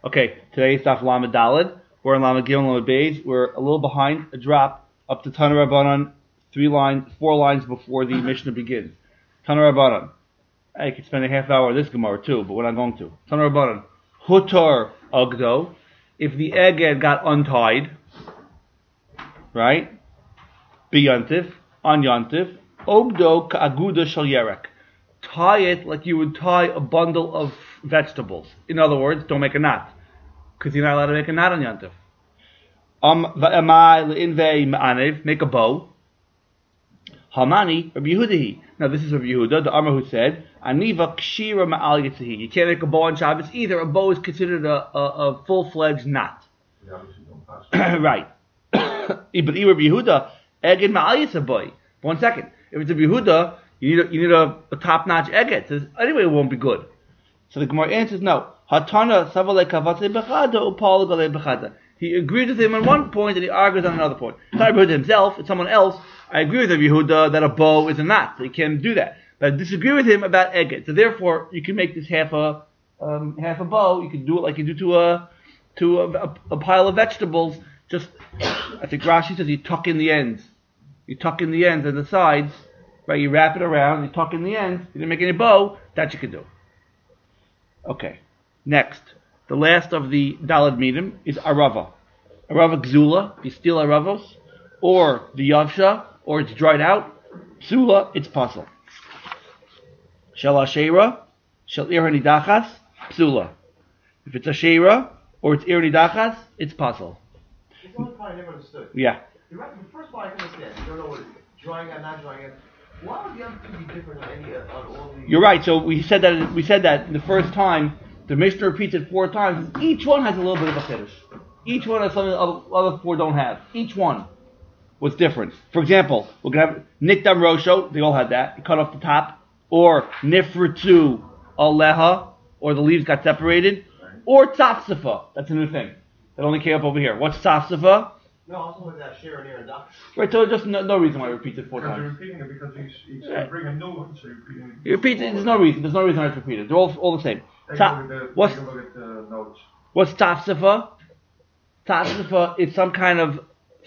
Okay, today is Daf Lamed Daled. We're in Lamed Gimel Lamed Beis. We're a little behind, a drop up to Tana Rabbanan, 4 lines before the Mishnah begins. Tana Rabbanan. I could spend a half hour on this Gemara too, but we're not going to. Tana Rabbanan. Hutar Agdo. If the Eged got untied, right? Biyantif, on Yantif. Ogdo Ka'aguda Shal Yerek. Tie it like you would tie a bundle of vegetables. In other words, don't make a knot, because you're not allowed to make a knot on Yantif. Make a bow. Hamani, Rabbi Yehudahi. Now this is Rabbi Yehuda, the Amar who said, Aniva Kshira Ma'al Yitzahi. You can't make a bow on Shabbos either. A bow is considered a full-fledged knot. Right. But Rabbi Yehuda, Eged Ma'al Yitzahi. 1 second. If it's Rabbi Yehuda, you need a top-notch Eged. Says, anyway, it won't be good. So the Gemara answers no. Hatana Savale Kavatse Bechada Upal Gale Bechada. He agreed with him on one point and he argues on another point. It's not Yehuda himself, it's someone else. I agree with Yehuda that a bow is a knot, so you can't do that. But I disagree with him about Eged. So therefore, you can make this half a bow. You can do it like you do to a pile of vegetables. Just, I think Rashi says you tuck in the ends. You tuck in the ends and the sides, right? You wrap it around, you tuck in the ends. You didn't make any bow, that you can do. Okay. Next, the last of the Daled Midim is Arava. Arava Gzula, if you steal Aravos, or the Yavsha, or it's dried out, Psula, it's puzzle. Shel Ashera, Shel Ir Nidachas, Psula. If it's Ashera, or it's Ir Nidachas, it's puzzle. It's the only part I never understood. Yeah. The first part I can understand. You don't know what it is. Drawing out, not drawing out. Why would the other two be different on all the... You're right, so we said that the first time. The Mishnah repeats it 4 times. Each one has a little bit of a chiddush. Each one has something the other 4 don't have. Each one was different. For example, we're going to have Nikdam Rosho. They all had that. You cut off the top. Or Nifritzu Aleha. Or the leaves got separated. Or Tzafsafa. That's a new thing. That only came up over here. What's Tzafsafa? No, also with that share near and duck. Right, so just no reason why he repeats it 4 times. You're repeating it because he's bringing a new one, so you're repeating it. He repeats it. There's no reason why it's repeated. They're all the same. Take a look at the notes. What's Tafsifa? Tafsifa is some kind of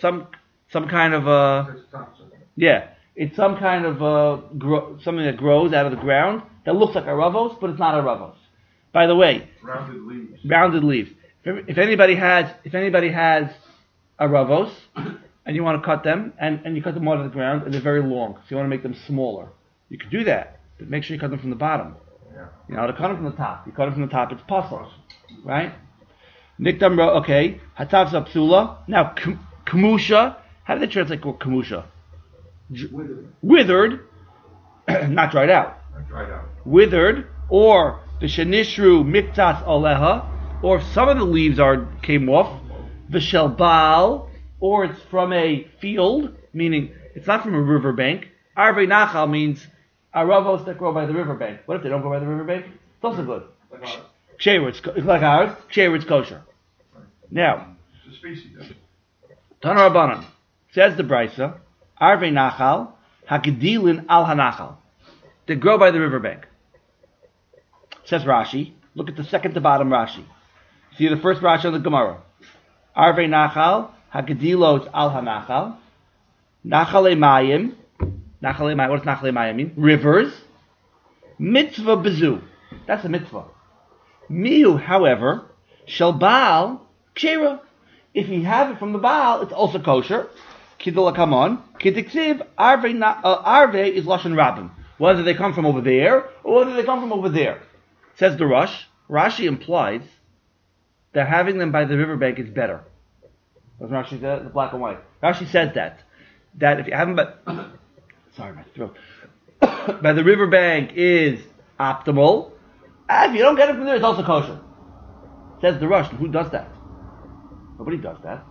yeah. It's some kind of something that grows out of the ground that looks like Aravos, but it's not Aravos. By the way, rounded leaves. If anybody has Aravos and you want to cut them and you cut them out of the ground and they're very long, so you want to make them smaller, you could do that, but make sure you cut them from the bottom. You know how to cut them from the top. You cut them from the top, it's puzzle. Right? Nikdam, okay. Hatavsa psula. Now, kamusha. How do they translate kamusha? Withered. Not dried out. Withered. Or the shenishru miktas aleha. Or if some of the leaves came off. The shelbal. Or it's from a field, meaning it's not from a riverbank. Arvei nachal means Aravos that grow by the riverbank. What if they don't grow by the riverbank? It's also good. Like ours. Ksheira, it's like ours. Ksheira, it's kosher. Now, it's a species. Tana Rabbanan says the Brisa, Arvei Nachal, Hakidilin al Hanachal. They grow by the riverbank. Says Rashi. Look at the second to bottom Rashi. See the first Rashi on the Gemara. Arvei Nachal, Hakidilos al Hanachal, Nachale Mayim. What does Nachale Mayim mean? Rivers. Mitzvah bezu. That's a mitzvah. Mihu, however, shel Baal kshera. If you have it from the Baal, it's also kosher. Kidula kamon. Kidiksiv arve is lashon rabim. Whether they come from over there or whether they come from over there. Says the Rush. Rashi implies that having them by the riverbank is better. That's Rashi says, the black and white. Rashi says that if you have them by sorry, my throat. By the riverbank is optimal. If you don't get it from there, it's also kosher. Says the Rush. Who does that? Nobody does that.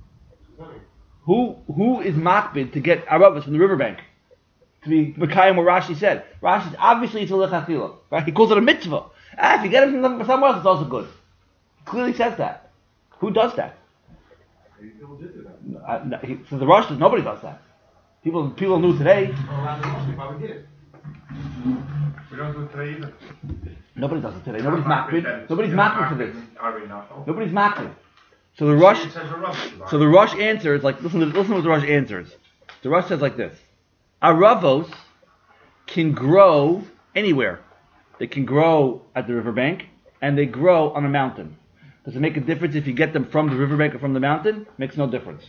Who is makbid to get Aravos from the riverbank? To be Mekayim what Rashi said. Rashi's obviously it's a lechatila. Right? He calls it a mitzvah. If you get it from somewhere else, it's also good. He clearly says that. Who does that? People did do that. So the Rush says nobody does that. People knew today. Around the Muslim, probably did it. don't do it today either. Nobody does it today. Nobody's makbid. Nobody's makbid for this. Not. Nobody's makbid. So the Rush. It says a Rush. So the Rush answers like listen to what the Rush answers. The Rush says like this: Aravos can grow anywhere. They can grow at the riverbank and they grow on a mountain. Does it make a difference if you get them from the riverbank or from the mountain? Makes no difference.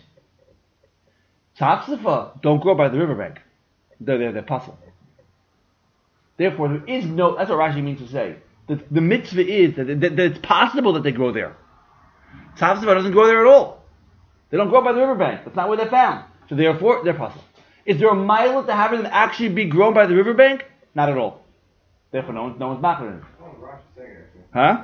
Tzafzifa don't grow by the riverbank. They're puzzle. Therefore, there is no. That's what Rashi means to say. The mitzvah is that it's possible that they grow there. Tzafzifa doesn't grow there at all. They don't grow by the riverbank. That's not where they're found. So therefore, they're puzzle. Is there a mile to have them actually be grown by the riverbank? Not at all. Therefore, no one's knocking it. Huh?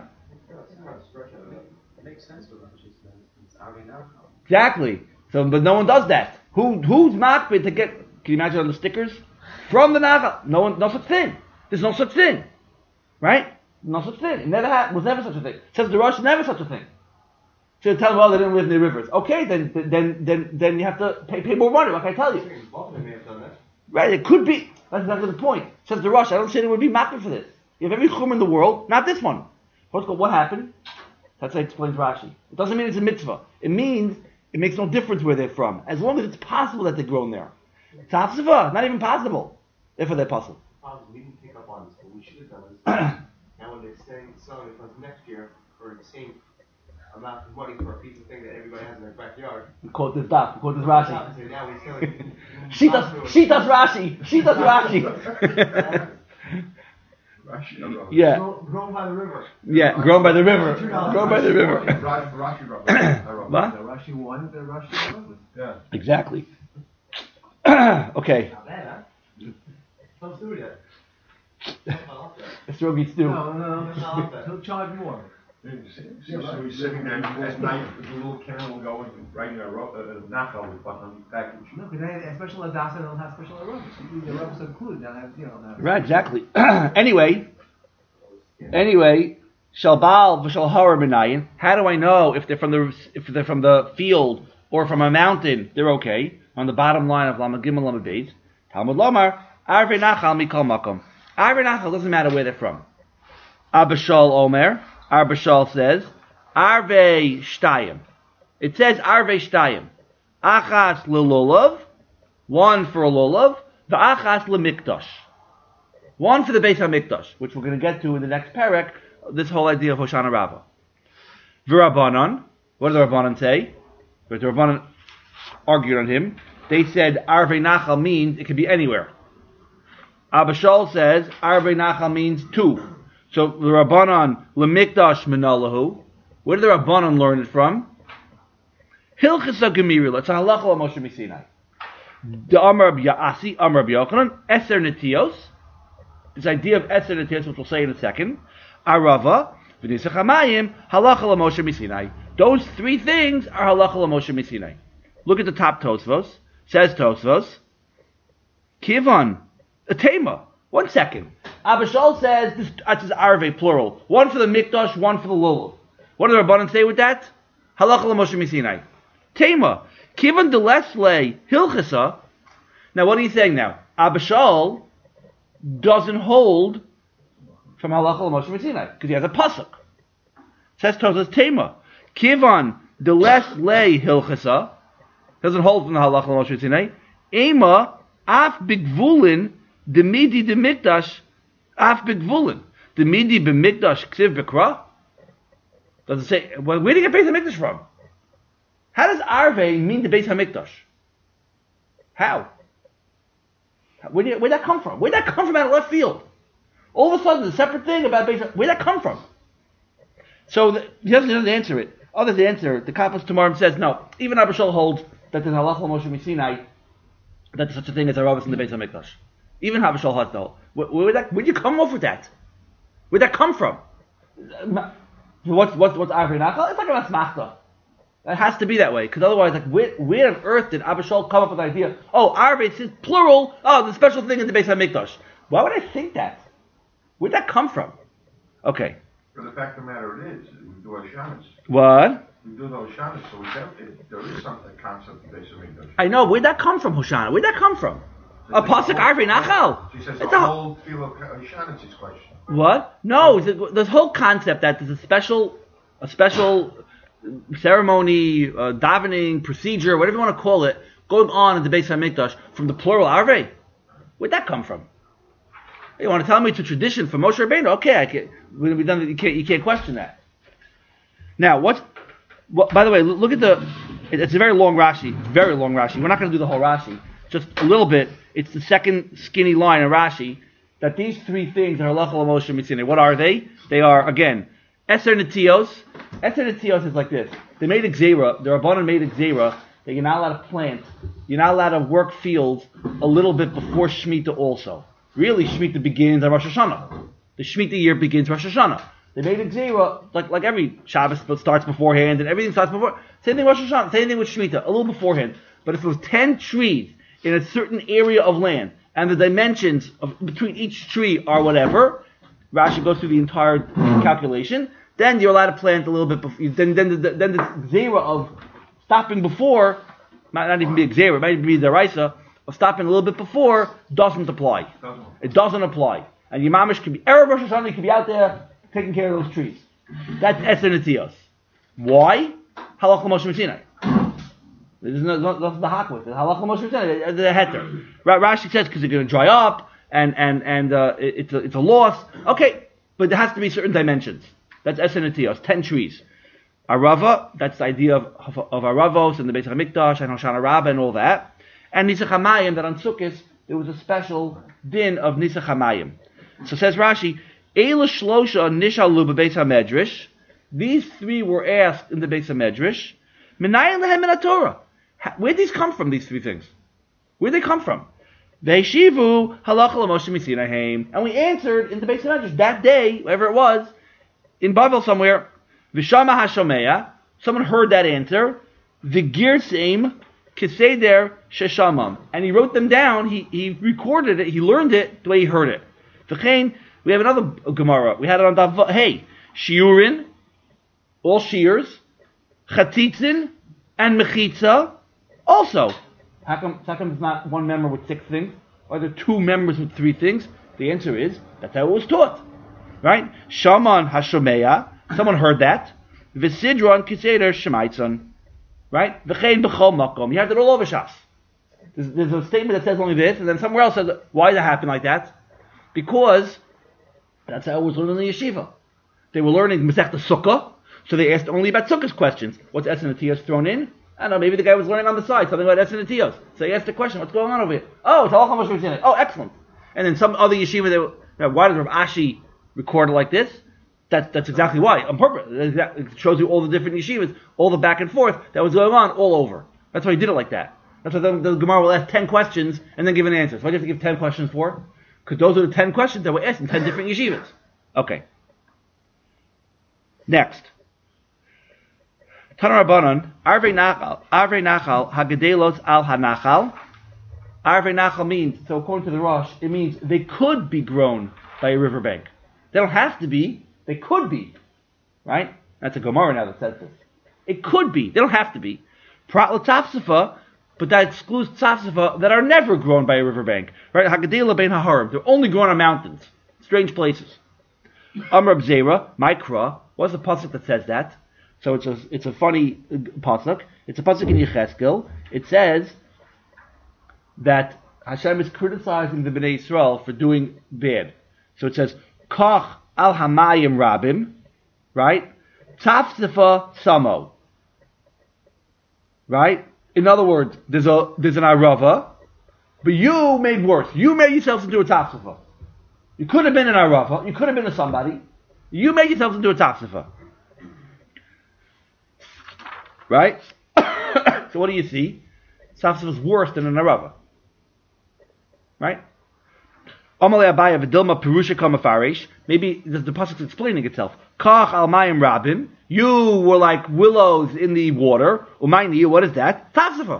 It makes sense for Rashi says it's Avinach. Exactly. So, but no one does that. Who's makbid to get? Can you imagine on the stickers from the Nachal? No such thing. There's no such thing, right? No such thing. It never was never such a thing. Says the Rush, never such a thing. So you tell them, well, they didn't live near rivers. Okay, then you have to pay more money. What can I tell you? Right? It could be. That's exactly the point. Says the Rush, I don't say there would be makbid for this. You have every chum in the world, not this one. What happened? That's how it explains Rashi. It doesn't mean it's a mitzvah. It means it makes no difference where they're from, as long as it's possible that they're grown there. Tzafzifa, not even possible. If they're possible. We didn't pick up on this, but we should have done this. Now when they're selling it for next year for the same amount of money for a piece of thing that everybody has in their backyard. We quote this daf. We quote this Rashi. So now we're selling. She does Rashi. She does Rashi. Yeah. Grown by the river. Yeah, grown by the river. Grown by the river. Rashi wrote. What? The Rashi one, the Rashi two. Yeah. Exactly. Okay. Not bad, huh? Don't do that. It's Rogi stew. No. He'll charge more. So he's sitting there at night with a little candle going, writing a Nachal with on the package. No, because they have special adasa, they don't have special aromas. The aromas are included. They don't have, not. Right, exactly. Anyway, Shalbal v'shal hara b'nayin. How do I know if they're from the field or from a mountain? They're okay. On the bottom line of Lama Gimel Lama Beis, Talmud Lomar Arvei Nachal mikol makom. Arvei Nachal doesn't matter where they're from. Abishal Omer. Arbashal says Arvei Shtayim. It says Arvei Shtayim. Achas lelulav, one for a lulav. The achas lemikdash, one for the Beis Hamikdash, which we're going to get to in the next parak. This whole idea of Hoshana Rabbah. V'Rabbanan. What do the Rabbanan say? The Rabbanan argued on him. They said Arvei Nachal means it could be anywhere. Abishal says Arvei Nachal means two. So the Rabbanan lemikdash minalahu. Where did the Rabbanan learn it from? Hilchasa Gemirila. It's a halacha of Moshe Misinai. The Amar of Yaasi, Amar of Yochanan, Eser Netios. This idea of Eser Netios, which we'll say in a second. Arava, V'nisach Hamayim, halacha of Moshe Misinai. Those three things are halacha of Moshe Misinai. Look at the top Tosfos. Says Tosfos, Kivan, a tema. 1 second. Abishal says this is Arvei, plural. One for the Mikdash, one for the Lulav. What do the Rabbanan say with that? Halacha l'Moshe Misinai. Tema. Kivan de Lesle Hilchasa. Now what are you saying now? Abishal doesn't hold from Halacha l'Moshe Misinai because he has a pasuk. Says Tosas Tema. Kivan de Lesle Hilchasa doesn't hold from the Halacha l'Moshe Misinai. Ema af bigvulin the midi de mikdash af begvulin. The midi be mikdash ksiv bekra. Does it say? Well, where do you get Beis Hamikdash from? How does Arvei mean the Beis Hamikdash? How? Where'd that come from? Where'd that come from out of left field? All of a sudden, a separate thing about Beis. Where'd that come from? So he doesn't answer it. Others answer. The Kappas Tamarim says no. Even Abishal holds that there's halacha Moshe Misinai that there's such a thing as a Rabbis in the Beis Hamikdash. Even Habashal has no. Where'd you come off with that? Where'd that come from? What's Arvei Nachal? It's like a Masmachta. It has to be that way, because otherwise, like, where on earth did Abishal come up with the idea? Oh, Arvei is plural. Oh, the special thing in the Beis Hamikdash. Why would I think that? Where'd that come from? Okay. But the fact of the matter is, we do Hashanahs. What? We do those Hashanahs, so there is something concept of Beis Hamikdash. I know. Where'd that come from, Hoshana? Where'd that come from? A pasuk Arvei Nachal. She says It's the a- whole field of Shanitz's question. What? No, this whole concept that there's a special ceremony, davening, procedure, whatever you want to call it, going on in the Beis HaMikdash from the plural Arvei. Where'd that come from? You want to tell me it's a tradition from Moshe Rabbeinu? Okay, we done. You can't question that. Now, by the way, look at it's a very long Rashi. It's very long Rashi. We're not going to do the whole Rashi. Just a little bit. It's the second skinny line in Rashi that these three things are halacha l'Moshe Mitzvah. What are they? They are, again, Eser Netios. Eser Netios is like this. They made a gzera. The Rabbanan made a gzera that you're not allowed to plant. You're not allowed to work fields a little bit before Shemitah also. Really, Shemitah begins on Rosh Hashanah. The Shemitah year begins Rosh Hashanah. They made a gzera, like every Shabbos starts beforehand, and everything starts before. Same thing Rosh Hashanah, same thing with Shemitah, a little beforehand. But if it was 10 trees in a certain area of land, and the dimensions between each tree are whatever, Rashi goes through the entire calculation, then you're allowed to plant a little bit before. Then the gzera of stopping before, might not even be a gzera, it might even be the Raisa, of stopping a little bit before, doesn't apply. It doesn't apply. And your mamish could be, Erev Rosh Hashanah, you could be out there taking care of those trees. That's Eser Netios. Why? Halach l'Moshe Sinai. There's nothing to hack with it. Halach l'Moshe Sinai, the heter. Rashi says because they're going to dry up, and it's a loss. Okay, but there has to be certain dimensions. That's Eser Netios, 10 trees. Arava, that's the idea of Aravos and the Beis HaMikdash and Hoshana Rabbah and all that. And Nisach HaMayim, that on Sukkot there was a special din of Nisach HaMayim. So says Rashi, Eila Shlosha Nishalu b'Beis HaMedrash. These three were asked in the Beis HaMedrash. Menayin lehem min Torah. Where'd these come from? These three things. Where'd they come from? Ve'eshivu halacha l'Moshe Misinaheim. And we answered in the Beis HaMedrash that day, wherever it was, in Bavel somewhere. V'shama hashomeya. Someone heard that answer. V'girseim Keseder Sheshamam. And he wrote them down, he recorded it, he learned it the way he heard it. V'chein, we have another Gemara. We had it on Dav. Hey, Shiurin, all shears, Chatitzin, and Mechitza, also. How come it's not one member with 6 things? Or are there 2 members with 3 things? The answer is, that's how it was taught. Right? Shaman Hashomeya, someone heard that. V'sidron Keseder Shemaitzon. Right? V'chein b'chol makom. You have it all over Shas. There's a statement that says only this, and then somewhere else says, why did it happen like that? Because that's how it was learned in the yeshiva. They were learning Masechta Sukkah, so they asked only about Sukkah's questions. What's Eser Netios thrown in? I don't know, maybe the guy was learning on the side, something about Eser Netios. So he asked the question, what's going on over here? Oh, it's Halakha Moshe Sinai. Oh, excellent. And then some other yeshiva, why does Rav Ashi record it like this? That's exactly why, on purpose. It shows you all the different yeshivas, all the back and forth that was going on all over. That's why he did it like that. That's why the Gemara will ask 10 questions and then give an answer. So why do you have to give 10 questions for? Because those are the 10 questions that were asked in 10 different yeshivas. Okay. Next. Tanar Rabbanan, Arvei Nachal, Hagadelos al Hanachal. Arvei Nachal means, so according to the Rosh, it means they could be grown by a riverbank. They don't have to be. They could be, right? That's a Gemara now that says this. It could be. They don't have to be. Prat l'tafsifa, but that excludes tzafsifa that are never grown by a riverbank, right? Hagadela bein haharim. They're only grown on mountains, strange places. Amr Zera, Mikra. What's the pasuk that says that? So it's a funny pasuk. It's a pasuk in Yecheskel. It says that Hashem is criticizing the Bnei Yisrael for doing bad. So it says Kach al hamayim rabim, right? Tafsifa samo, right? In other words, there's an arava, but you made worse. You made yourself into a tafsifa. You could have been an arava. You could have been a somebody. You made yourself into a tafsifa, right? So what do you see? Tafsifa is worse than an arava, right? Maybe the pasuk is explaining itself. Kach al mayim rabim. You were like willows in the water. Umayni, what is that? Tafsifa.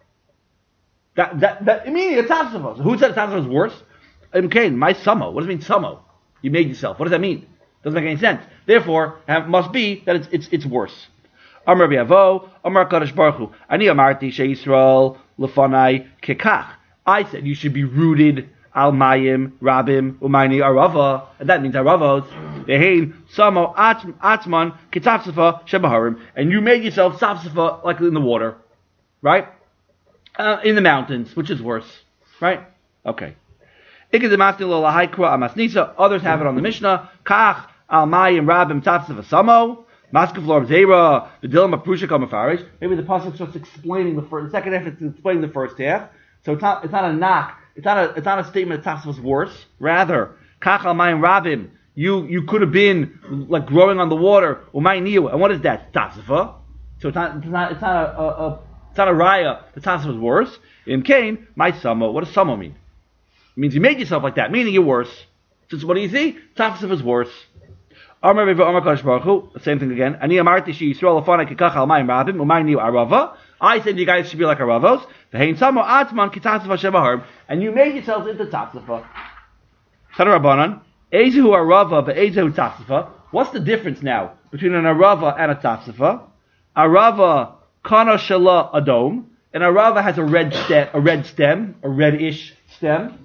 That immediately tafsifa. So who said tafsifa is worse? Okay, my samo. What does it mean samo? You made yourself. What does that mean? Doesn't make any sense. Therefore, it must be that it's worse. Amar Rabbi Avo, Amar Kadosh Baruch Hu. Ani amarti sheYisrael lefanai kekach. I said you should be rooted al mayim rabim umayni arava, and that means aravos. Vehein samo atzman kitafsafa shebaharim, and you made yourself safsafa like in the water, right? In the mountains, which is worse, right? Okay. Others have it on the Mishnah. Kach al mayim rabim tafsafa samo. Maybe the pasuk is just explaining the second half. It's explaining the first half, so it's not a knock. It's not a statement that Tafsaf was worse. Rather, kach al mayim rabim. You could have been like growing on the water. Umayniu, and what is that? Tafsafa. So it's not a raya. The Tafsaf was worse. In Cain, my samo. What does samo mean? It means you made yourself like that, meaning you're worse. So what do you see? Tafsaf is worse. Same thing again. I said you guys should be like Aravos. And you made yourselves into Tafsafa. What's the difference now between an Arava and a Tafsafa? Arava kana shala adom. An Arava has a red stem, a reddish stem.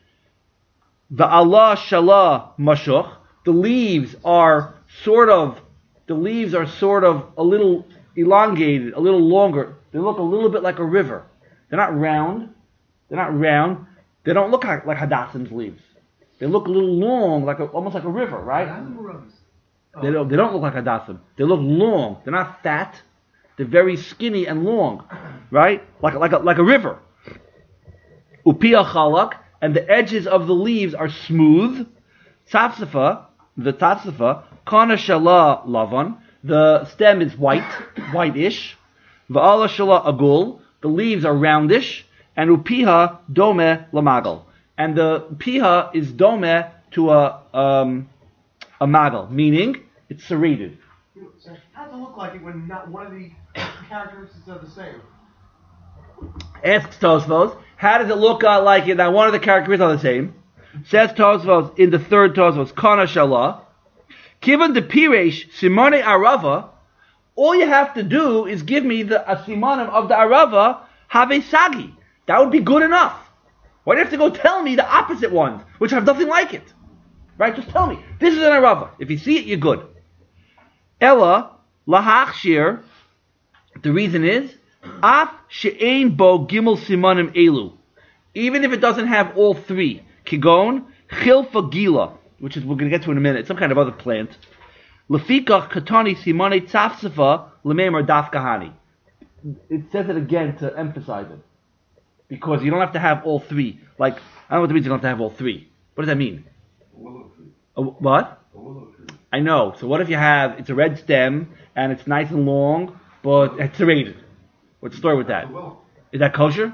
The Allah shala mashuch. The leaves are sort of a little elongated, a little longer. They look a little bit like a river. They're not round. They don't look like Hadassim's leaves. They look a little long, almost like a river, right? They don't look like Hadassim. They look long. They're not fat. They're very skinny and long, right? Like a river. Upia chalak, and the edges of the leaves are smooth. Tafsafa, the Tafsafa, kana shala lavan, the stem is whitish. Va'ala shala agul, the leaves are roundish. And upiha dome lamagal, and the piha is dome to a magal, meaning it's serrated. How does it look like it when not one of the characteristics are the same? Asks Tosfos, how does it look like it that one of the characteristics are the same? Says Tosfos in the third Tosfos, kana shala, kivan de piresh simone arava. All you have to do is give me the simanim of the arava have a sagi. That would be good enough. Why do you have to go tell me the opposite ones, which have nothing like it? Right? Just tell me. This is an arava. If you see it, you're good. Ella lahachshir. The reason is af she'ein bo gimel simanim elu. Even if it doesn't have all three. Kigon chilfa gila, which is we're going to get to in a minute. Some kind of other plant. Lefikach katani simane tzafsafa lememar daf kahani. It says it again to emphasize it. Because you don't have to have all three. Like, I don't know what it means you don't have to have all three. What does that mean? What? I know. So what if you have, it's a red stem, and it's nice and long, but it's serrated? What's the story with that? Is that kosher?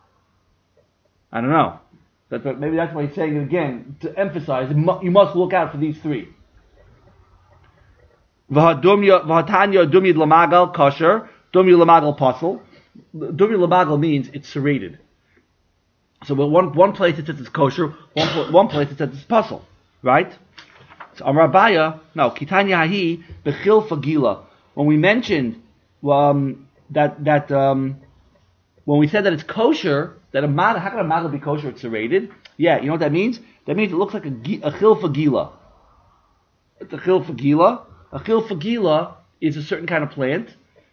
I don't know. Maybe that's why he's saying it again, to emphasize, you must look out for these three. V'hatanya dumyid lamagal kosher, dumyid lamagal pasel. Dumyid lamagal means it's serrated. So one place it says it's kosher, one place it says it's pasel, right? So Amar Abaya, no, Kitanya Hahi bechil fagila. When we mentioned when we said that it's kosher, that how can a magal be kosher? It's serrated. Yeah, you know what that means? That means it looks like a chil fagila. It's a chil fagila. A chil fagila is a certain kind of plant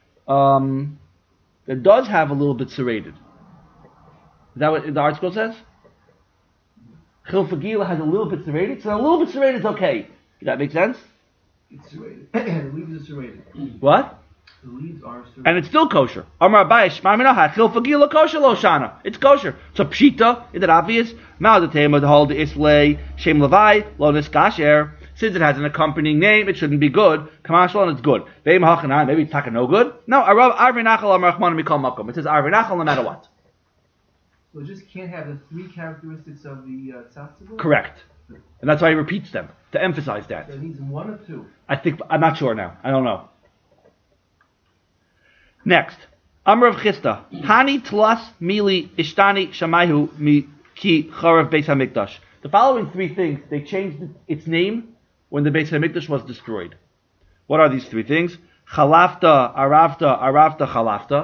that does have a little bit serrated. Is that what the article says? Chil fagila has a little bit serrated, so a little bit serrated is okay. Does that make sense? It's serrated. The leaves are serrated. What? The leaves are serrated. And it's still kosher. Amar Abaye, Shema Minaha, Chil fagila kosher lo shana. It's kosher. So pshita, is it obvious? Ma'adatema, the whole the islay, shem levai, lo niskasher. Since it has an accompanying name, it shouldn't be good. Kamashal, and it's good. Maybe it's taka no good. No, Arvi Nachal Amar Rachman Mikol Makom. It says Arvi Nachal no matter what. So it just can't have the three characteristics of the tzaftzibur? Correct. And that's why he repeats them, to emphasize that. So it needs one or two? I'm not sure now. I don't know. Next. Amr of Chista. Hani tlas mili ishtani shamayhu mi ki charav beis hamikdash. The following three things, they changed its name when the Beis HaMikdash was destroyed. What are these three things? Chalafta, aravta, aravta, chalafta.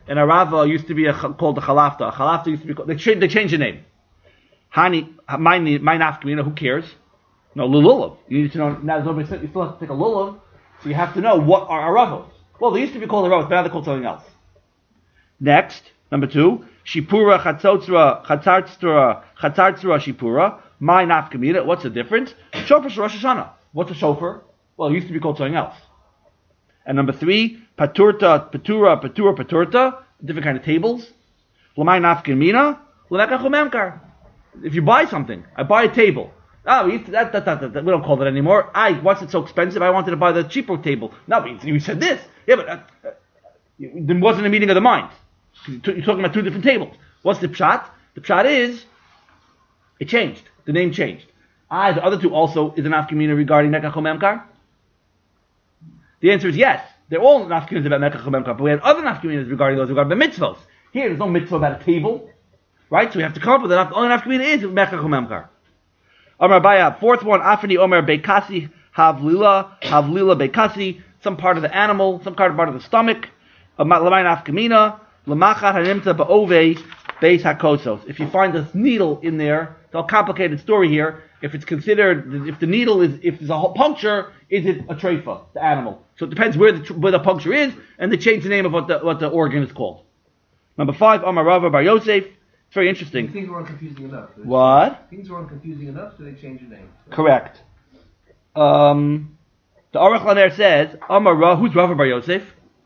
and a Rava used to be called a Chalafta. A Chalafta used to be called, they changed the name. Hani, my nafkamina, who cares? No, lulav. You need to know, now you still have to take a lulav, so you have to know what are Aravos. Well, they used to be called Aravos, but now they're called something else. Next, number 2, Shipura, Chatzotzra, Chatzartzra, Shipura, my nafkamina, what's the difference? Shofar Rosh Hashanah. What's a shofar? Well, it used to be called something else. And number 3, Paturta, Paturta, different kind of tables. Lamai nafkamina, Lamekachumemkar. If you buy something, I buy a table. We don't call that anymore. What's it so expensive? I wanted to buy the cheaper table. No, but you said this. Yeah, but there wasn't a meeting of the minds. You're talking about 2 different tables. What's the pshat? The pshat is, it changed. The name changed. The other 2 also is an nafkamina regarding Mekach Memkar. The answer is yes. They're all nafkaminas about Mekach Memkar, but we had other nafkaminas regarding those regarding the mitzvos. Here, there's no mitzvah about a table. Right? So we have to come up with the only nafkamina is Mekach Memkar. Amar Baya, 4th one, Afani Omer Beikasi, Havlila Beikasi, some part of the animal, some part of the stomach, Lamai nafkamina, Lamachat Hanimta Ba'ove, Beis HaKosos. If you find this needle in there, it's a complicated story here. If it's considered, if the needle is, if there's a whole puncture, is it a treifa, the animal? So it depends where the puncture is, and they change the name of what the organ is called. Number 5, Amar Rava Bar Yosef. It's very interesting. Things weren't confusing enough. So what? Things weren't confusing enough, so they changed the name. Correct. The Aruch LaNer says, Amar Ra, who's Rava Bar Yosef?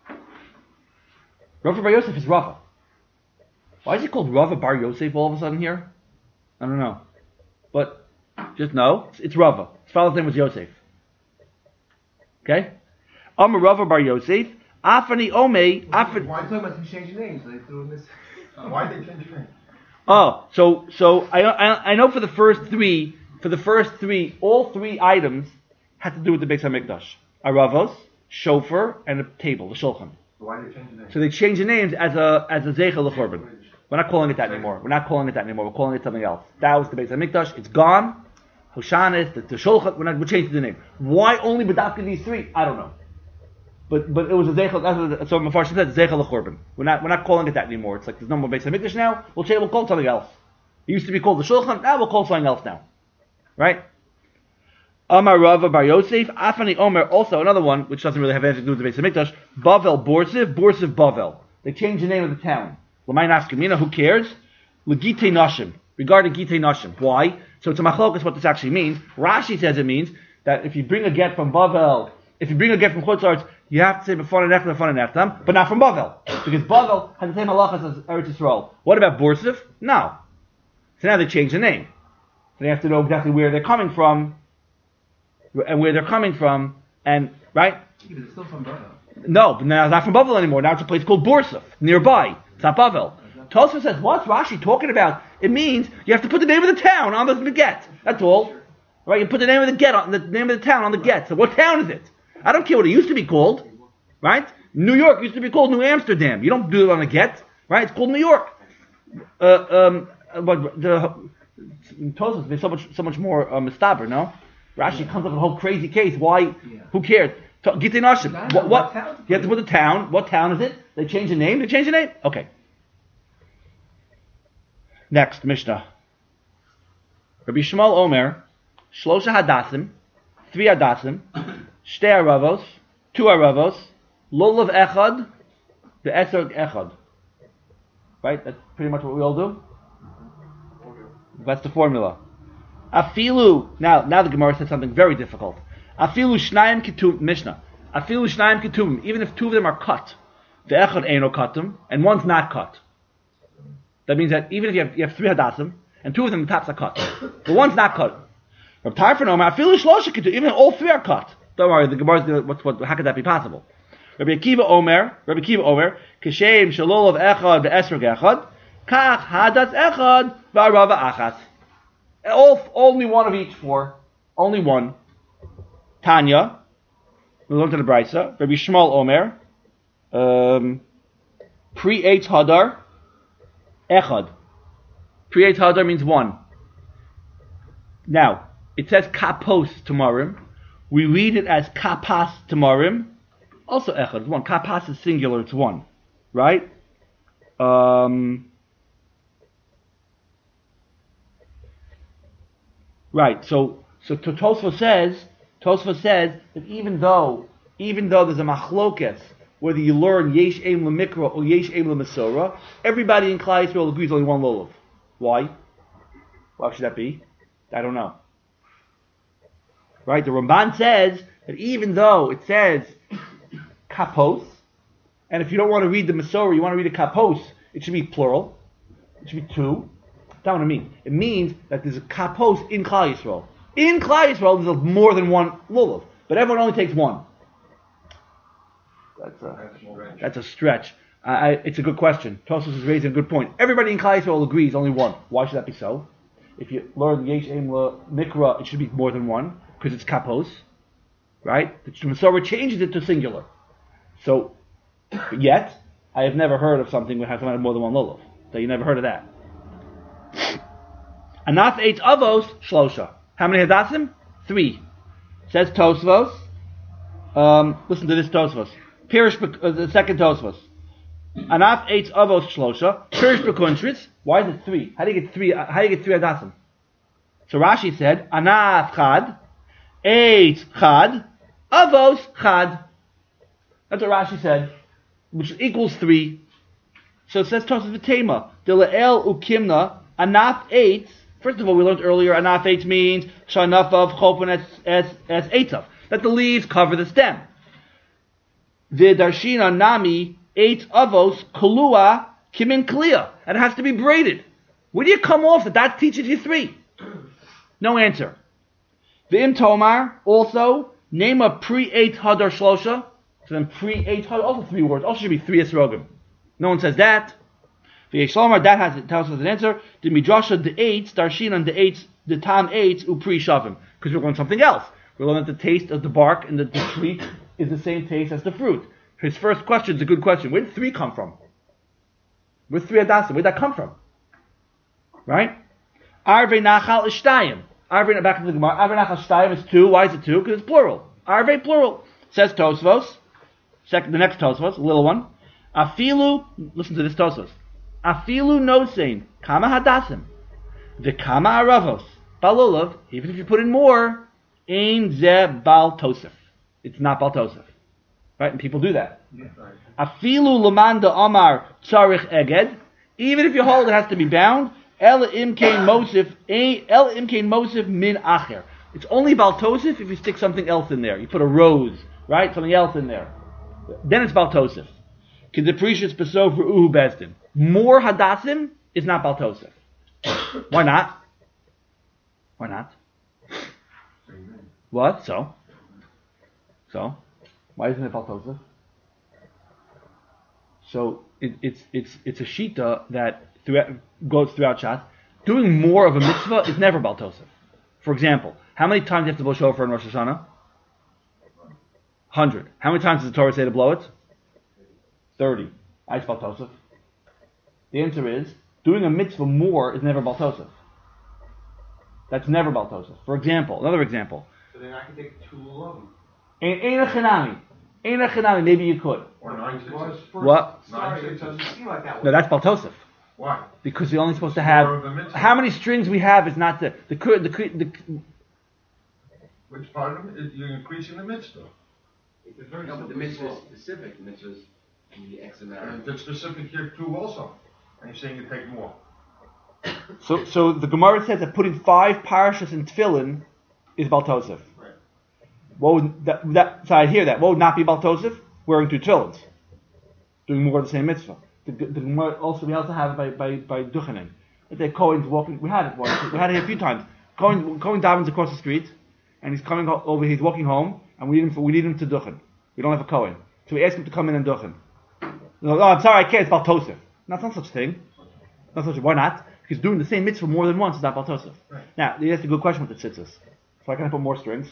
Rava Bar Yosef is Rava. Why is he called Rava Bar Yosef all of a sudden here? I don't know. But just know, it's Rava. His father's name was Yosef. Okay? Amar Rava Bar Yosef, Afani Ome, Afani... Why are talking about changing names? So they threw in this... Why did they change the name? Oh, so I know for the first three, all 3 items had to do with the Beis HaMikdash. Aravos, shofar, and a table, the shulchan. So why did they change the name? So they changed the names as a zeicha l'chorban. We're not calling it that anymore. We're calling it something else. That was the Beis HaMikdash. It's gone. Hoshanis, the shulchan. We're changing the name. Why only b'dafka these 3? I don't know. But it was a zeicha. That's what so Mefarshim said. Zeicha l'chorban. We're not calling it that anymore. It's like there's no more Beis HaMikdash now. We'll call it something else. It used to be called the shulchan. Now we'll call it something else now. Right? Amar Rava Bar Yosef, Afani Omer, also another one which doesn't really have anything to do with the Beis HaMikdash. Bavel Borsiv Bavel. They changed the name of the town. L'may nafkamina, who cares? L'gitei nashim, regarding gitei nashim. Why? So it's a machlokas what this actually means. Rashi says it means that if you bring a get from Bavel, if you bring a get from Chutz La'aretz, you have to say before neftam, but not from Bavel, because Bavel has the same halachas as Eretz Yisrael. What about Borsif? No. So now they change the name. So they have to know exactly where they're coming from, and right? Yeah, but it's still from Bavel. No, but now it's not from Bavel anymore. Now it's a place called Borsif, nearby. It's not Bavel. Tosfos says, what's Rashi talking about? It means you have to put the name of the town on the get. That's all. Right? You put the name of the town on the get. So what town is it? I don't care what it used to be called. Right? New York used to be called New Amsterdam. You don't do it on a get. Right? It's called New York. But the Tosfos is so much more mistaber, no? Rashi comes up with a whole crazy case. Why? Yeah. Who cares? Gitei nashim. What? You have to put the town. What town is it? They change the name. Okay. Next, Mishnah. Rabbi Shmuel Omer, Shlosha Hadasim, 3 Hadasim, Shtei Aravos, 2 Aravos, Lulav Echad, the Esrog Echad. Right? That's pretty much what we all do. That's the formula. Afilu. Now the Gemara says something very difficult. Afilu Shnayim Ketum Mishnah. Afilu Shnayim Ketum. Even if 2 of them are cut, the Echad Eino Katum, and one's not cut. That means that even if you have 3 Hadassim, and 2 of them the tops are cut, but one's not cut. Rabbi Tarfon Omer, Afilu Shlosha Ketum. Even if all 3 are cut. Don't worry, the Gemara is how could that be possible? Rabbi Akiva Omer, Kishem Shalol of Echad Be'esrog Echad, Kach Hadas Echad Va'arava Achas. Only one of each 4. Only one. Tanya. We learned to the Brisa. Rabbi Shmuel Omer. Pre-Eitz Hadar. Echad. Pre-Eitz Hadar means 1. Now, it says Kapos Tamarim. We read it as Kapas Tamarim. Also Echad. It's 1. Kapas is singular. It's 1. Right? Right. So Tosfos says that even though there's a machlokes whether you learn yesh aim lemikra or yesh aim lemesora, everybody in Klal Yisrael agrees only one lulav. Why? Why should that be? I don't know. Right? The Ramban says that even though it says kapos, and if you don't want to read the Masorah, you want to read the kapos, it should be plural. It should be two. That's what it means. It means that there's a kapos in Klal Yisrael. In Klal Yisrael, there's more than one lulav, but everyone only takes one. That's a stretch. It's a good question. Tosfos is raising a good point. Everybody in Klal Yisrael agrees only one. Why should that be so? If you learn Yesh Aim Mikra, it should be more than one because it's kapos, right? The Masorah changes it to singular. So, yet I have never heard of something that has more than one lulav. So you never heard of that. Anaf eight avos shlosha. How many hadassim? 3. Says Tosfos. Listen to this Tosfos. Pirish, the second Tosfos. Anaf eight avos shlosha. Pirish bekuntris. Why is it 3? How do you get 3? How do you get 3 hadassim? So Rashi said Anaf chad, eight chad, avos chad. That's what Rashi said, which equals 3. So it says Tosfos v'tema dela'el ukimna anaf 8. First of all, we learned earlier anaf 8 means shanaf of chopen as eitav, that the leaves cover the stem. The darshina nami 8 avos kolua kimin kliya, and it has to be braided. Where do you come off that teaches you 3? No answer. The im tomar also name a pre 8 hadar shlosha. So then pre 8 hadar also 3 words. Also should be 3 esrogim. No one says that. The Yeshlomar, that has it, tells us an answer. The Midrasha, the 8, Darshin on the 8, the Tam 8, Upri Shavim. Because we're going something else. We're learning that the taste of the bark and the tree is the same taste as the fruit. His first question is a good question. Where did 3 come from? Where's 3 Hadassah? Where did that come from? Right? Arve Nachal is Shtayim. Back to the Gemara. Arve Nachal Shtayim is 2. Why is it 2? Because it's plural. Arve plural. Says Tosfos. The next Tosfos, a little one. Afilu, listen to this Tosfos. Afilu nosein kama hadassim, the kama aravos balulav. Even if you put in more, ein ze bal tosef. It's not bal tosef, right? And people do that. Afilu lamanda amar tzarich eged. Even if you hold it has to be bound. El imkein mosif min acher. It's only bal tosef if you stick something else in there. You put a rose, right? Something else in there. Then it's bal tosef. Kedeprecious besov uhu bezdin. More hadassim is not bal tosef. Why not? Why not? What? So? Why isn't it bal tosef? So it's a shita that goes throughout Shas. Doing more of a mitzvah is never bal tosef. For example, how many times do you have to blow shofar in Rosh Hashanah? 100. How many times does the Torah say to blow it? 30. It's bal tosef. The answer is, doing a mitzvah more is never bal tosef. That's never bal tosef. For example, another example. So then I can take 2 of them. Ein chinami, maybe you could. Or 9 sixes. What? Sorry, it doesn't seem like that. No, that's bal tosef. Why? Because you're only supposed to have, how many strings we have is not the Which part of it? You're increasing the mitzvah. It's a very No, but the simple mitzvah is slope. specific. The mitzvah is the X amount. And it's specific here too also. And you're saying you take more. So the Gemara says that putting 5 parashas in tefillin is bal tosef. Right. What would so I hear that. What would not be bal tosef? Wearing 2 tefillins. Doing more of the same mitzvah. The Gemara also, we also have it by Duchenin. The Kohen's walking, we had it here a few times. Kohen davens across the street, and he's coming over, he's walking home, and we need him to Duchen. We don't have a Kohen. So we ask him to come in and Duchen. No, I'm sorry, I can't, it's bal tosef. No, it's not such a thing. Why not? Because doing the same mitzvah more than once is not bal tosef. Right. Now, that's a good question with the tzitzis. So I can put more strings.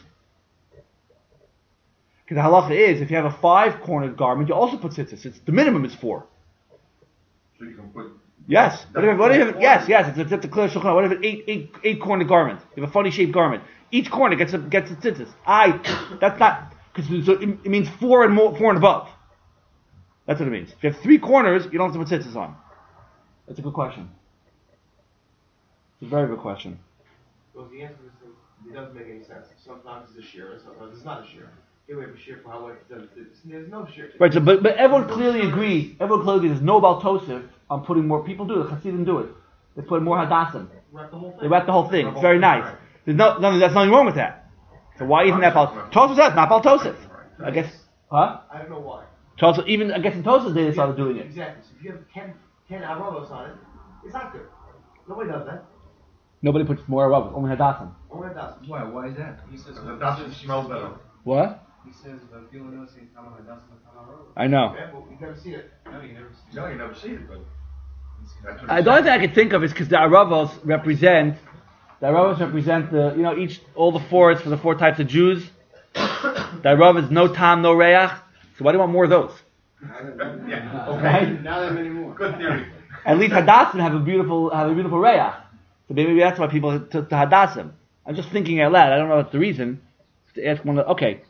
Because the halacha is, if you have a 5-cornered garment, you also put tzitzis. The minimum is 4. So you can put. Yes. What if yes, it's a clear shulchan. What if an 8-cornered garment? You have a funny shaped garment. Each corner gets a tzitzis. That's not, because it means 4 and above. That's what it means. If you have 3 corners, you don't have to put tzitzis on. That's a good question. It's a very good question. Well, the answer is it doesn't make any sense. Sometimes it's a shear, and sometimes it's not a shear. Here we have a shear for how it does. There's no shear. Right, so but everyone clearly agrees. Everyone clearly agrees. There's no Baal Tosef on putting more. People do it. Chassidim do it. They put more hadassim. Wrap the whole thing. They wrap the whole thing. It's very nice. There's that's nothing wrong with that. So why isn't that Baal Tosef? Says not Baal Tosef. I guess. Huh? I don't know why. Tosef, even I guess in Tosef's day they started doing it. Exactly. So if you have 10 Aravos on it, it's not good. Nobody does that. Nobody puts more above. Only hadassim. Only it does. Why? Why is that? He says The doesn't smell better. What? He says the feeling is in Kama Hadassah Kama Road. I know. Yeah, but we've never seen it. No, you never see. No, you never see it, but that's what The only thing I can think of is because the Aravos represent the all the fours for the four types of Jews. The Arav is no tam, no reach. So why do you want more of those? Yeah. Okay. Right? Now there are many more. Good theory. At least Hadassim have a beautiful reach. So maybe that's why people took to Hadassim. I'm just thinking out loud. I don't know what's the reason. To ask one. Okay.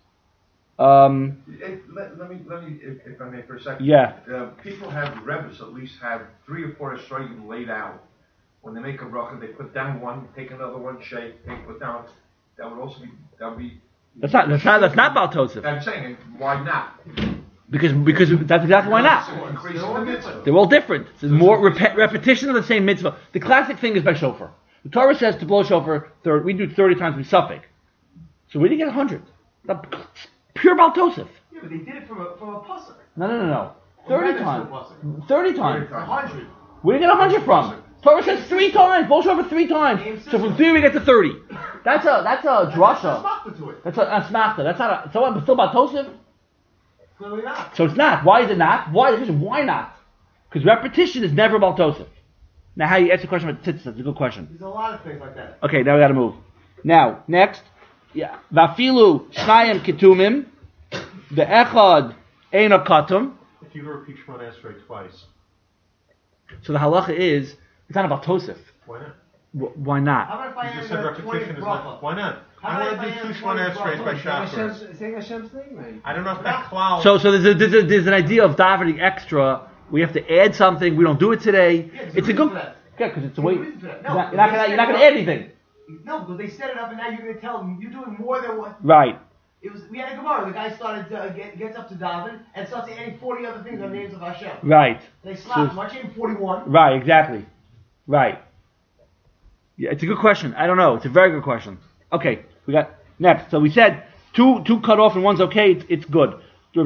Let me, if I may, for a second. Yeah. People have Rebbes at least have 3 or 4 esrogim laid out. When they make a bracha, they put down one, take another one, shake, put down. That would also be. That's not Baal Tosef. I'm saying, why not? Because that's exactly why not. So increasing the mitzvah. They're all different. It's more repetition of the same mitzvah. The classic thing is by shofar. The Torah says to blow shofar, we do 30 times with suffix. So we didn't get 100. Pure Baal Tosef. Yeah, but they did it from a pasuk. No. 30 times. 30 times. 100. Where did you get 100 from? Torah says 3 times. Blow shofar 3 times. So from 3 we get to 30. That's a drasha. That's a smachta. That's not a. So still Baal Tosef. Clearly not. So it's not. Why is it not? Why not? Because repetition is never Baal Tosef. Now, how you answer the question about tzitzit? That's a good question. There's a lot of things like that. Okay, now we got to move. Now, next, vafilu shnayim ketumim, the echad ein katum. If you repeat Shemona Esrei twice, So the halacha is it's not about Tosef. why not? Why not? How about if I You just add said another 20 repetition is bracha? not. Why not? How I about want to if I do add 2 20 Shemona Esrei by bracha? Shacharis. Saying Hashem's name, right? I don't know if that cloud. So there's an idea of davening extra. We have to add something. We don't do it today. Yeah, It's a good. for that. Yeah, because it's a way. There's a reason for that. No, You're not they gonna set add it anything. No, because they set it up and now you're going to tell them you're doing more than what. Right. We had a Gemara. The guy started gets up to daven and starts adding 40 other things on names of Hashem. Right. They slapped him. I changed 41. Right. Exactly. Right. Yeah, it's a good question. I don't know. It's a very good question. Okay, we got next. So we said two cut off and one's okay. It's good. Even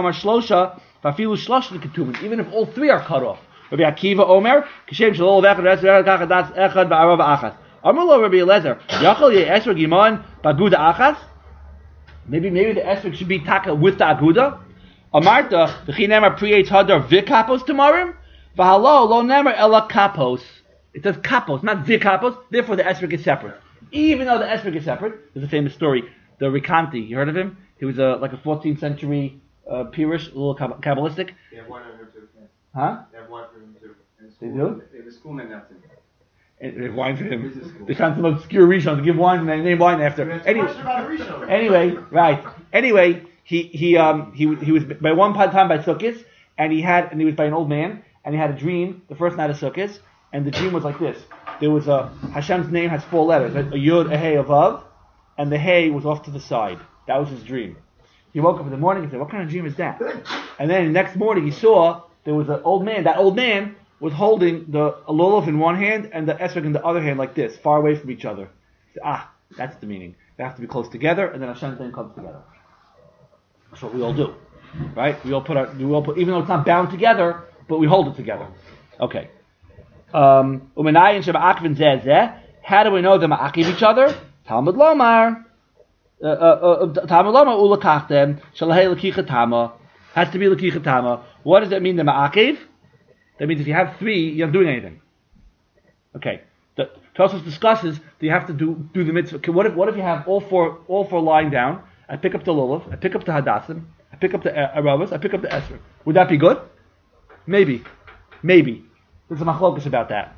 if all 3 are cut off. Rabbi Akiva Omer, Kishem Shalol Echad Ba'arav Achas. Amrlo Rabbi Eliezer, Yachal Ye Esrog Yimon Ba'Aguda Achas. Maybe the Esrog should be taka with the Aguda. Amarta V'chi Nemer Pri'etz Hadar V'Kapos Tamarim. V'Halo Lo Nemer Ela Kapos. It says Kapos, not V'Kapos. Therefore the Esrog is separate. Even though the Esrog is separate, there's a famous story. The Rikanti, you heard of him? He was like a 14th century Pirish, a little Kabbalistic. They have one on here too. Huh? They have one for him too. They do? They have a school named after him. And they have wine for him. They found some obscure Rishon to give wine and they name wine after. That's a question about a Rishon. Anyway, he was by one time by Sukkot, and he was by an old man, and he had a dream the first night of Sukkot, and the dream was like this: there was Hashem's name has 4 letters, a Yud, a Hey, a Vav, and the Hey was off to the side. That was his dream. He woke up in the morning and said, "What kind of dream is that?" And then the next morning he saw there was an old man. That old man was holding the lulav in one hand and the esrog in the other hand like this, far away from each other. He said, that's the meaning. They have to be close together, and then Hashem's name comes together. That's what we all do, right? We all put, even though it's not bound together, but we hold it together. Okay. How do we know they're ma'akiv each other? Talmud Lomar. Talmud Lomar ulakachtem shalahei lekichatama. Has to be lekichatama. What does that mean? The ma'akiv. That means if you have 3, you're not doing anything. Okay. The Tosfos discusses that you have to do the mitzvah. Okay, what if you have all four lying down? I pick up the lulav, I pick up the hadassim, I pick up the aravas, I pick up the esrog. Would that be good? Maybe. There's a machlokas about that.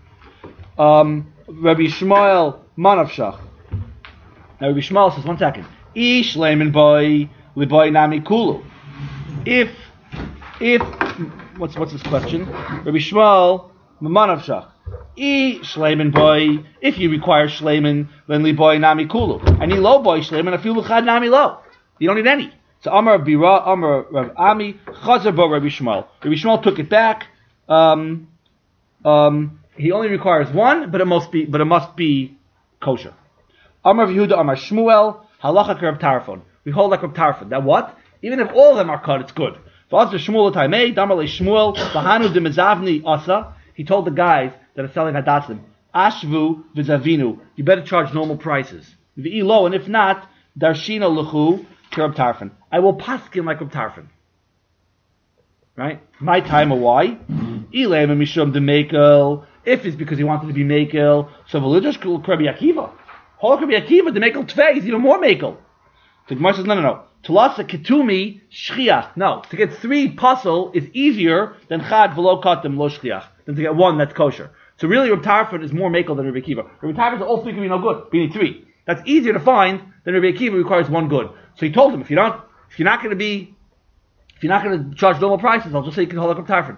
Rabbi Shmuel Manavshach. Now Rabbi Shmuel says, 1 second. Ish leimen boy liboy nami kulu. If what's this question? Rabbi Shmuel Mamanavshach. E shleiman boy. If you require shleiman, then li boy nami kulu. And he low boy shleiman afilu chad nami low. You don't need any. So Amar Bira, Amar Rav Ami, Chazer bo Rabbi Shmuel. Rabbi Shmuel took it back. He only requires one, but it must be kosher. Amar Yehuda, Amar Shmuel, halacha Reb Tarfon. We hold like Reb Tarfon. That what? Even if all of them are cut, it's good. Shmuel Taimei, Damar le Shmuel, Bahanu de Mezavni Asa. He told the guys that are selling hadatzim, Ashvu v'zavinu. You better charge normal prices. V'ilo, and if not, Darshina luchu Reb Tarfon. I will paskin like Reb Tarfon. Right? My time or why? Ilema mishum de mekel. If it's because he wanted to be mekel, so v'lidrash kul Rabbi Akiva. Holak Rabbi Akiva, the mekel tvei is even more mekel. The Gemara says, no. Tulasa ketumi shchiach. No, to get 3 puzzle is easier than chad v'lo katem lo shchiach, than to get 1 that's kosher. So really, Reb Tarfon is more mekel than Rabbi Akiva. Rabbi Tarfon says all 3 can be no good, but you need 3. That's easier to find than Rabbi Akiva requires 1 good. So he told him, if you're not going to charge normal prices, I'll just say you can hold like Reb Tarfon.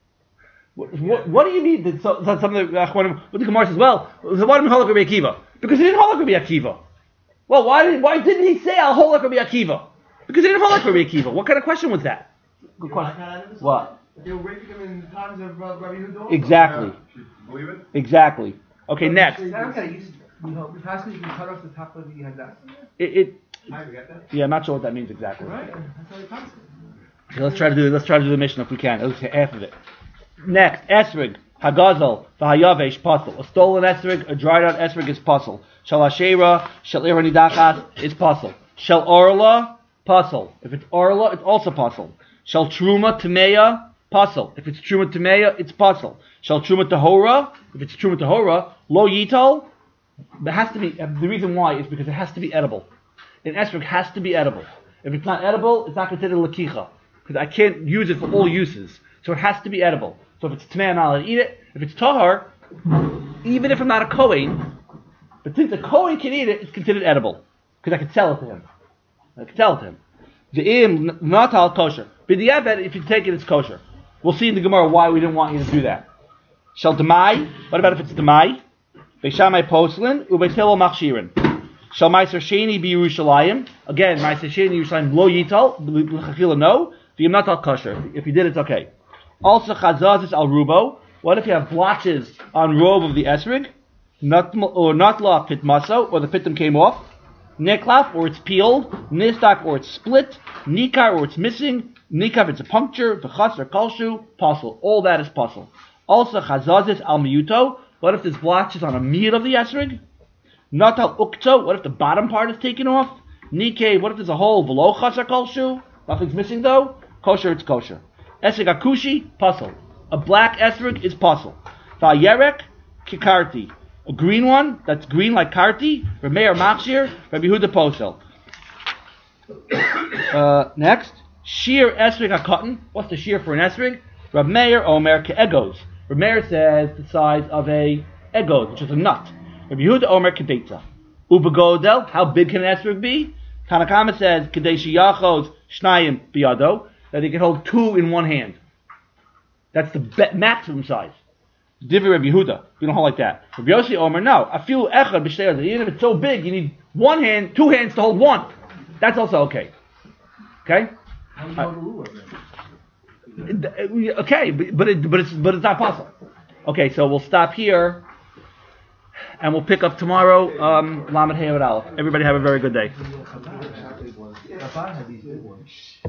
What do you mean? So that's something that what the Gemara says. Well, so why didn't he hold like Rabbi Akiva? Because he didn't hold like Rabbi Akiva. Well, why didn't he say I'll hold like Rabbi Akiva? Because he didn't hold like Rabbi Akiva. What kind of question was that? Good question. What? They were raping him in times of Rabbi Yehuda. Exactly. Believe it? Exactly. Okay, next. We possibly can cut off the top of the hadas. I forget that. Yeah, I'm not sure what that means exactly. Right? That's how we pass it. Okay, let's try to do the mission if we can. Let's say half of it. Next, esrig, hagazel, v'hayavesh, puzzle. A stolen esrig, a dried out esrig is puzzle. Shal ashera, shal iranidachas is puzzle. Shal orla, puzzle. If it's orla, it's also puzzle. Shal truma tameya, puzzle. If it's truma tameya, it's puzzle. Shal truma tahora, if it's truma tahora, lo yital. It has to be. The reason why is because it has to be edible. An esrog has to be edible. If it's not edible, it's not considered lakicha because I can't use it for all uses. So it has to be edible. So if it's tamei, I'm not allowed to eat it. If it's tahar, even if I'm not a kohen, but since a kohen can eat it, it's considered edible because I can sell it to him. The im not al kosher. But the abed, if you take it, it's kosher. We'll see in the Gemara why we didn't want you to do that. Shall demai? What about if it's demai? Beishamai poslin ubeitel machshirin. Shall meiser sheni be Yerushalayim? Again, meiser sheni Yerushalayim lo yital l'chachila no. V'yim not al kosher. If you did, it's okay. Also chazazis al rubo. What if you have blotches on robe of the esrig? Not la pit maso, or the pitum came off. Neklaf, or it's peeled. Nistak, or it's split. Nikar, or it's missing. Nikav, it's a puncture. V'chas or kalshu, puzzle. All that is puzzle. Also chazazis al miyuto. What if there's blotches on a meat of the esrig? Not al ukto. What if the bottom part is taken off? Nike. What if there's a hole? V'lo chas or kalshu. Nothing's missing though. Kosher, it's kosher. Esrig akushi, puzzle. A black esrig is puzzle. Va'yerek, kikarti. A green one, that's green like karti. Remeir machshir, Rabbi Yehuda posel. Next, shear esrig hakotten. What's the shear for an esrig? Rabbi Meir omer ke'egos. Rabbi Meir says the size of a egos, which is a nut. Rabbi Yehuda omer kebeitza. Ubegodel, how big can an esrig be? Tanakama says kadeshi yachos shnayim biyado, that he can hold 2 in one hand. That's the maximum size. Divi Rabbi Yehuda, we don't hold like that. Rabbi Yossi Omer, no. I feel echad b'shtei. Even if it's so big, you need 1 hand, 2 hands to hold 1. That's also okay. Okay. How do you hold a lulav? Okay, but it's not possible. Okay, so we'll stop here, and we'll pick up tomorrow. Lamed Hey Aleph. Everybody have a very good day. Chabad had these big ones.